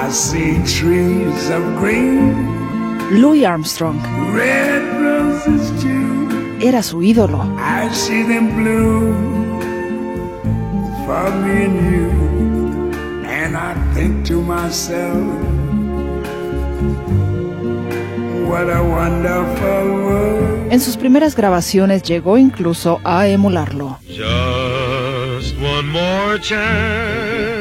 I see trees of green, Louis Armstrong red roses too. era su ídolo. I see them bloom for me and you, and I think to myself, what a wonderful world. En sus primeras grabaciones llegó incluso a emularlo. Just one more chance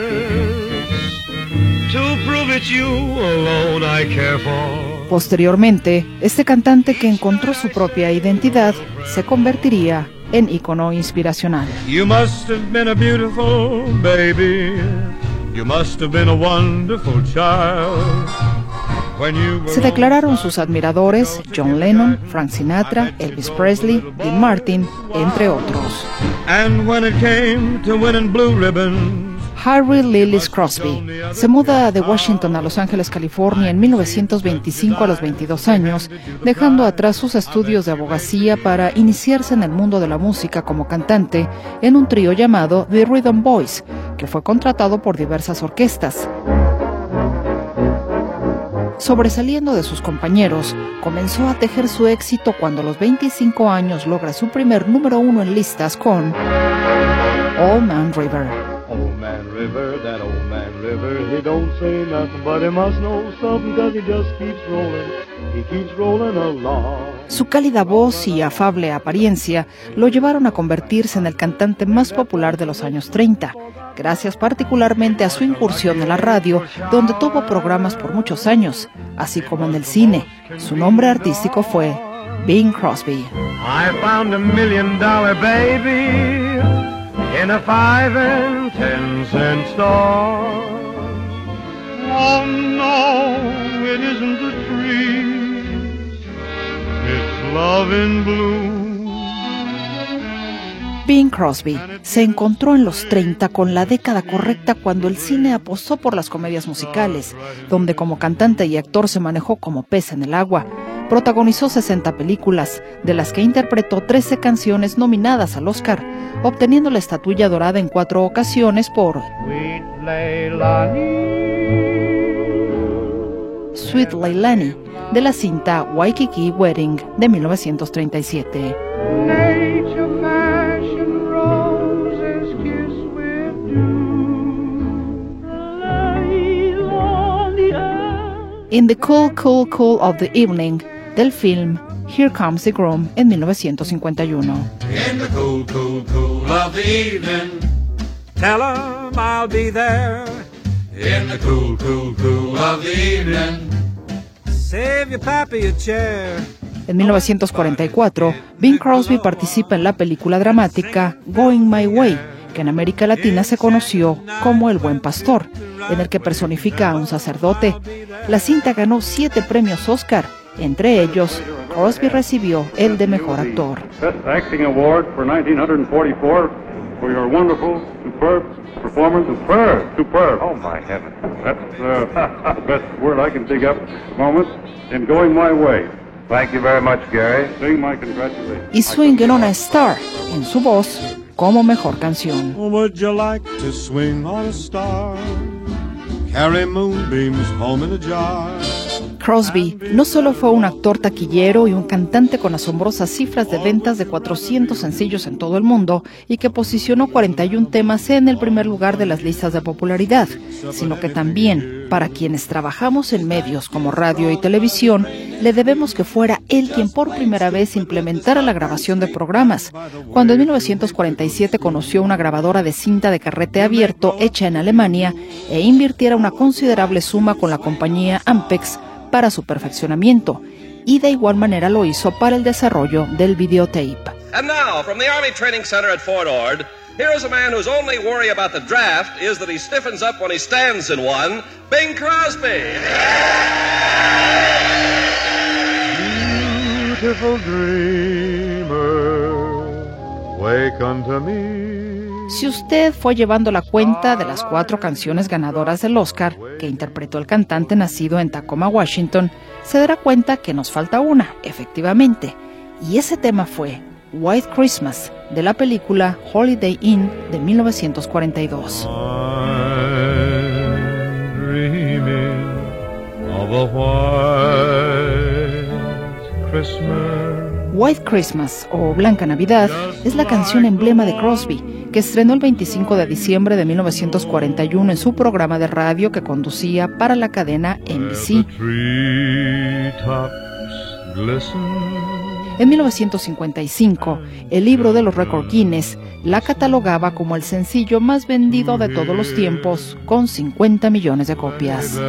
to prove it's you alone I care for. Posteriormente, este cantante que encontró su propia identidad se convertiría en ícono inspiracional. You must have been a beautiful baby. You must have been a wonderful child. Se declararon sus admiradores John Lennon, Frank Sinatra, Elvis Presley, Dean Martin, entre otros. And when it came to winning blue ribbons, Harry Lillis Crosby se muda de Washington a Los Ángeles, California en 1925 a los 22 años, dejando atrás sus estudios de abogacía para iniciarse en el mundo de la música como cantante en un trío llamado The Rhythm Boys, que fue contratado por diversas orquestas. Sobresaliendo de sus compañeros, comenzó a tejer su éxito cuando a los 25 años logra su primer número 1 en listas con Old Man River. Old man river, that old man river, he don't say nothing, but he must know something, 'cause he just keeps rolling along. Su cálida voz y afable apariencia lo llevaron a convertirse en el cantante más popular de los años 30, gracias particularmente a su incursión en la radio, donde tuvo programas por muchos años, así como en el cine. Su nombre artístico fue Bing Crosby. I found $1 million baby in a 5 and 10 cent store. Oh no, it isn't the trees, it's love in bloom. Bing Crosby se encontró en los 30 con la década correcta cuando el cine apostó por las comedias musicales, donde como cantante y actor se manejó como pez en el agua. Protagonizó 60 películas, de las que interpretó 13 canciones nominadas al Oscar, obteniendo la estatuilla dorada en 4 ocasiones por Sweet Leilani, de la cinta Waikiki Wedding de 1937. In the Cool, Cool, Cool of the Evening, del film Here Comes the Groom en 1951. In the cool, cool, cool of the evening, tell 'em I'll be there. In the cool, cool, cool of the evening, save your pappy a chair. En 1944, Bing Crosby participa en la película dramática Going My Way, que en América Latina se conoció como El Buen Pastor, en el que personifica a un sacerdote. La cinta ganó 7 premios Oscar, entre ellos, Crosby recibió el de Mejor Actor. Best Acting Award for 1944 for your wonderful, superb performance. Superb. Oh my heavens. That's the best word I can dig up. Moment in Going My Way. Thank you very much, Gary. Sing my congratulations. Y Swingin' on a Star, en su voz, como mejor canción. Would you like to swing on a star? Carry moonbeams home in a jar. Crosby no solo fue un actor taquillero y un cantante con asombrosas cifras de ventas de 400 sencillos en todo el mundo y que posicionó 41 temas en el primer lugar de las listas de popularidad, sino que también, para quienes trabajamos en medios como radio y televisión, le debemos que fuera él quien por primera vez implementara la grabación de programas. Cuando en 1947 conoció una grabadora de cinta de carrete abierto hecha en Alemania e invirtiera una considerable suma con la compañía Ampex para su perfeccionamiento, y de igual manera lo hizo para el desarrollo del videotape. And now, from the Army Training Center at Fort Ord, here is a man whose only worry about the draft is that he stiffens up when he stands in one, Bing Crosby. Beautiful dreamer, wake unto me. Si usted fue llevando la cuenta de las 4 canciones ganadoras del Oscar que interpretó el cantante nacido en Tacoma, Washington, se dará cuenta que nos falta una, efectivamente, y ese tema fue White Christmas, de la película Holiday Inn de 1942. I'm dreaming of a white Christmas. White Christmas o Blanca Navidad es la canción emblema de Crosby, que estrenó el 25 de diciembre de 1941 en su programa de radio que conducía para la cadena NBC. En 1955, el libro de los récords Guinness la catalogaba como el sencillo más vendido de todos los tiempos, con 50 millones de copias.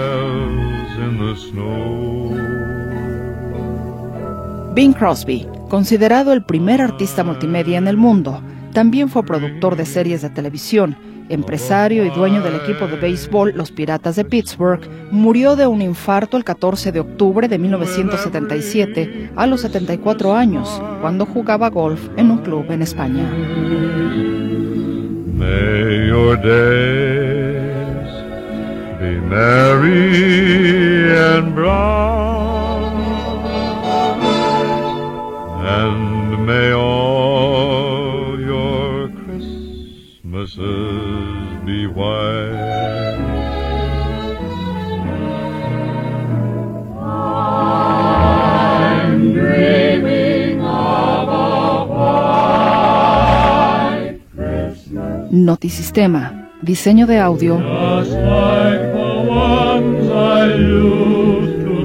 Bing Crosby, considerado el primer artista multimedia en el mundo, también fue productor de series de televisión, empresario y dueño del equipo de béisbol Los Piratas de Pittsburgh. Murió de un infarto el 14 de octubre de 1977 a los 74 años, cuando jugaba golf en un club en España. May your days be merry and bright, and may all your Christmases be white. I'm dreaming of a white Christmas. Notisistema, diseño de audio, Just like the ones I used to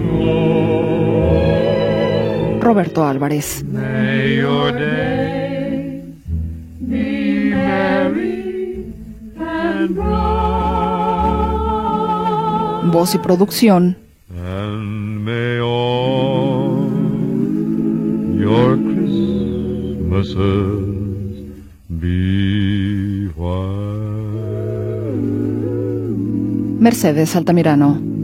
know. Roberto Álvarez. May your days be merry and bright, Voz y producción, and may all your Christmases be white. Mercedes Altamirano.